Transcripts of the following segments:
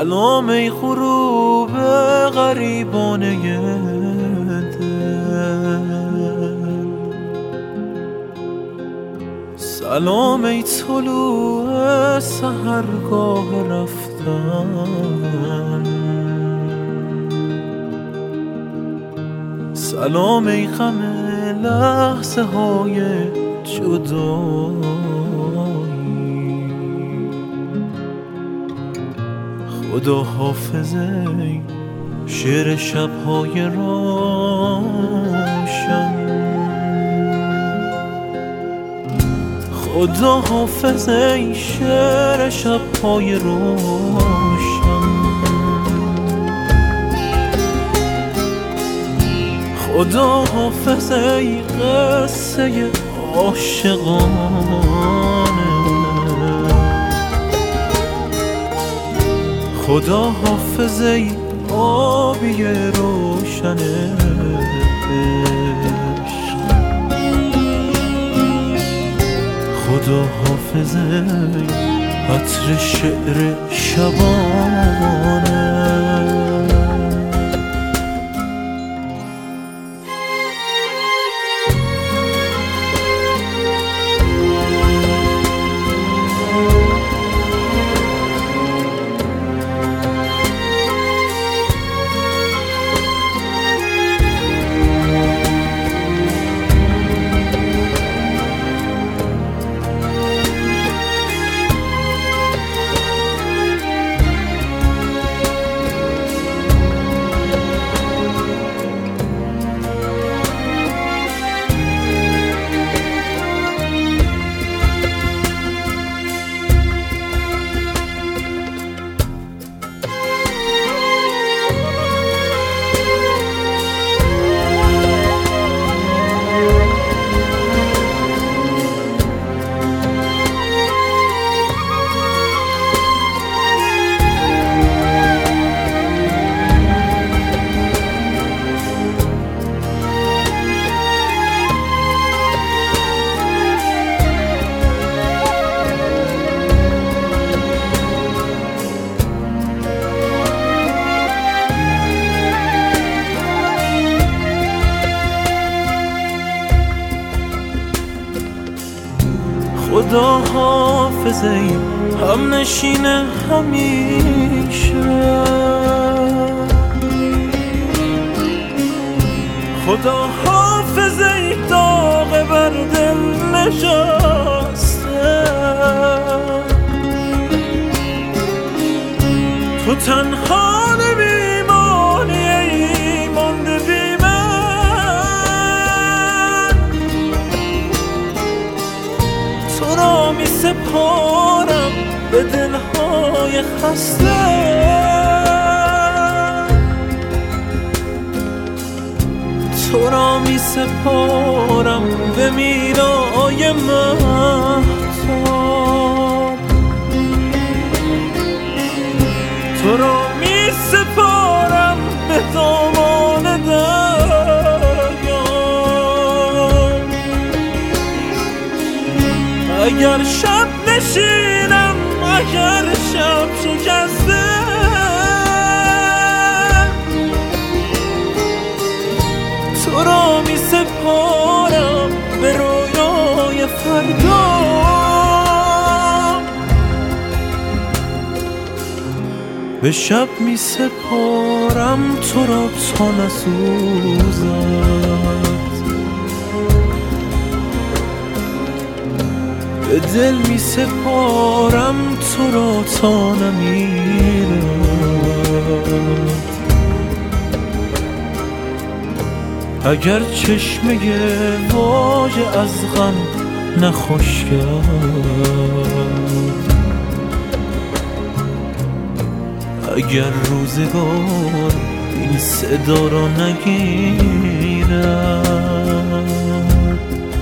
سلام ای غروب غریبانه دل، سلام ای طلوع سحرگاه رفتن، سلام ای غم لحظه های جدایی. خدا حافظ ای شعر شب‌های روشن، خدا حافظ ای شعر شب‌های روشن، خدا حافظ ای قصه عاشقانه، خدا حافظ ای آبی روشن عشق، خدا حافظ ای عطر شعر شبانه. خدا حافظ ای هم نشین همیشه، خدا حافظ ای داغ بر دل نشسته، تو تنها نمیمانی ای مانده بی من، تو را می سپارم به دلهای خسته، تو را می سپارم به میرای مهتاب، تو را می سپارم به دامان دریا. اگر شب نشینم، اگر شب شکسته، تو را می سپارم به رویای فردا، به شب می سپارم تو را تا نسوزد، به دل می سپارم تو را تا نمیرد. اگر چشمه واژه از غم نخوش کرد، اگر روزگار این صدا را نگیرد،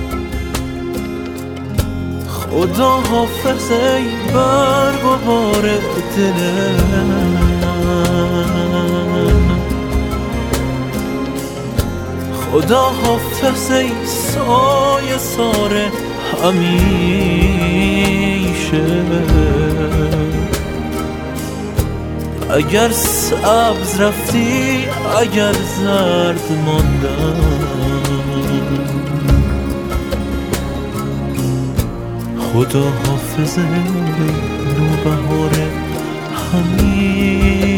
خدا حافظ ای برگ و بار دل من، خدا حافظ ای سایه سار همیشه، اگر سبز رفتی اگر زرد ماندم، خدا حافظ نوبهار همین